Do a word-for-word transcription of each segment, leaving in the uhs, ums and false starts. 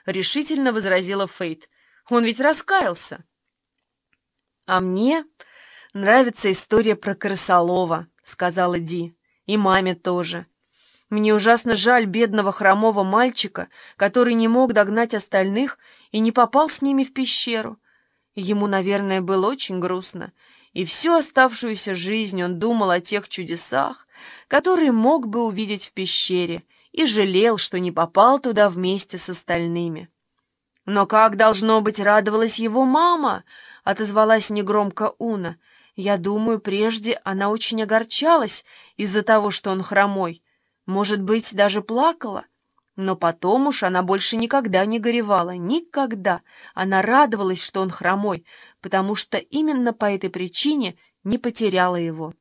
— решительно возразила Фейт. «Он ведь раскаялся». «А мне нравится история про крысолова», — сказала Ди. «И маме тоже. Мне ужасно жаль бедного хромого мальчика, который не мог догнать остальных и не попал с ними в пещеру. Ему, наверное, было очень грустно, и всю оставшуюся жизнь он думал о тех чудесах, которые мог бы увидеть в пещере, и жалел, что не попал туда вместе с остальными. «Но как, должно быть, радовалась его мама!» — отозвалась негромко Уна. «Я думаю, прежде она очень огорчалась из-за того, что он хромой. Может быть, даже плакала. Но потом уж она больше никогда не горевала. Никогда. Она радовалась, что он хромой, потому что именно по этой причине не потеряла его».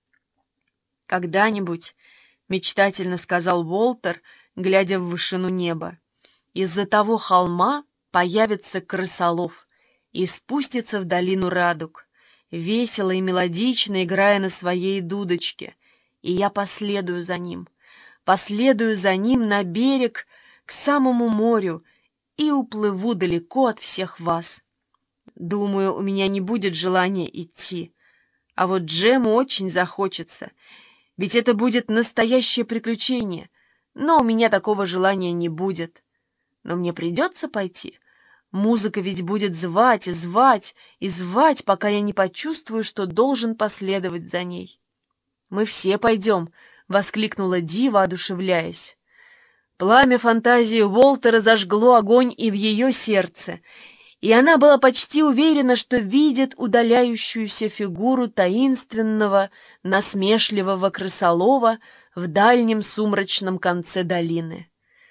«Когда-нибудь, — мечтательно сказал Уолтер, глядя в вышину неба, — из-за того холма появится крысолов и спустится в долину радуг, весело и мелодично играя на своей дудочке, и я последую за ним, последую за ним на берег к самому морю и уплыву далеко от всех вас. Думаю, у меня не будет желания идти, а вот Джему очень захочется, ведь это будет настоящее приключение, но у меня такого желания не будет. Но мне придется пойти. Музыка ведь будет звать и звать и звать, пока я не почувствую, что должен последовать за ней». «Мы все пойдем», — воскликнула Ди, воодушевляясь. Пламя фантазии Уолтера зажгло огонь и в ее сердце, и она была почти уверена, что видит удаляющуюся фигуру таинственного, насмешливого крысолова в дальнем сумрачном конце долины.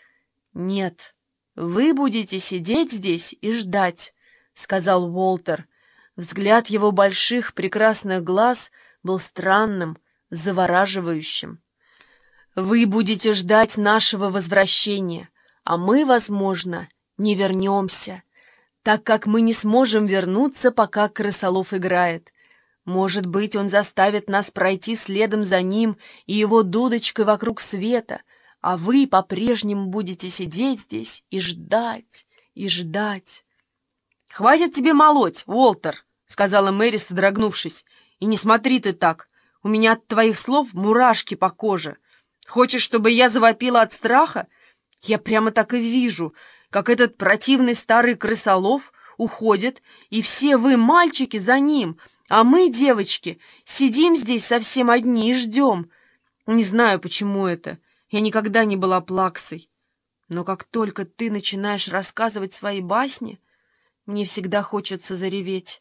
«Нет, вы будете сидеть здесь и ждать», — сказал Уолтер. Взгляд его больших прекрасных глаз был странным, завораживающим. «Вы будете ждать нашего возвращения, а мы, возможно, не вернемся, так как мы не сможем вернуться, пока крысолов играет. Может быть, он заставит нас пройти следом за ним и его дудочкой вокруг света, а вы по-прежнему будете сидеть здесь и ждать, и ждать». «Хватит тебе молоть, Уолтер», — сказала Мэри, содрогнувшись. «И не смотри ты так. У меня от твоих слов мурашки по коже. Хочешь, чтобы я завопила от страха? Я прямо так и вижу, как этот противный старый крысолов уходит, и все вы, мальчики, за ним, а мы, девочки, сидим здесь совсем одни и ждем. Не знаю, почему это. Я никогда не была плаксой. Но как только ты начинаешь рассказывать свои басни, мне всегда хочется зареветь».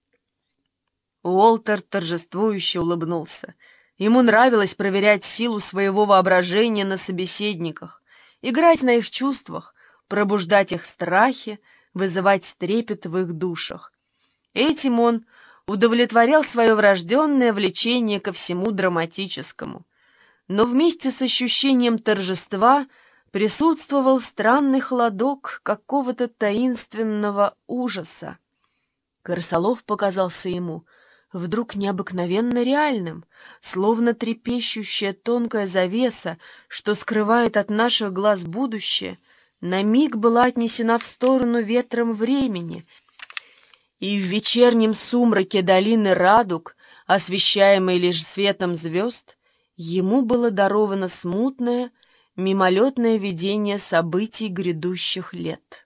Уолтер торжествующе улыбнулся. Ему нравилось проверять силу своего воображения на собеседниках, играть на их чувствах, пробуждать их страхи, вызывать трепет в их душах. Этим он удовлетворял свое врожденное влечение ко всему драматическому. Но вместе с ощущением торжества присутствовал странный холодок какого-то таинственного ужаса. Крысолов показался ему вдруг необыкновенно реальным, словно трепещущая тонкая завеса, что скрывает от наших глаз будущее, на миг была отнесена в сторону ветром времени, и в вечернем сумраке долины радуг, освещаемой лишь светом звезд, ему было даровано смутное, мимолетное видение событий грядущих лет.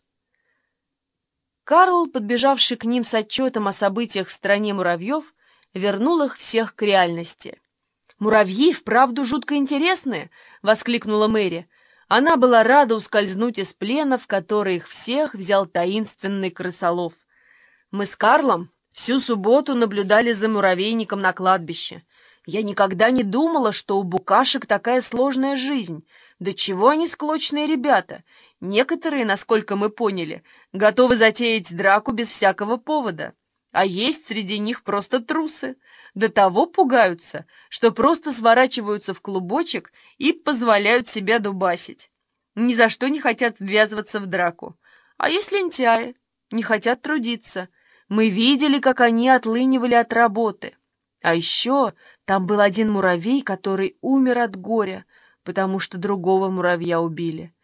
Карл, подбежавший к ним с отчетом о событиях в стране муравьев, вернул их всех к реальности. «Муравьи вправду жутко интересные!» — воскликнула Мэри. Она была рада ускользнуть из плена, в который их всех взял таинственный крысолов. «Мы с Карлом всю субботу наблюдали за муравейником на кладбище. Я никогда не думала, что у букашек такая сложная жизнь. Да чего они склочные ребята! Некоторые, насколько мы поняли, готовы затеять драку без всякого повода. А есть среди них просто трусы. До того пугаются, что просто сворачиваются в клубочек и позволяют себя дубасить. Ни за что не хотят ввязываться в драку. А есть лентяи, не хотят трудиться. Мы видели, как они отлынивали от работы. А еще там был один муравей, который умер от горя, потому что другого муравья убили.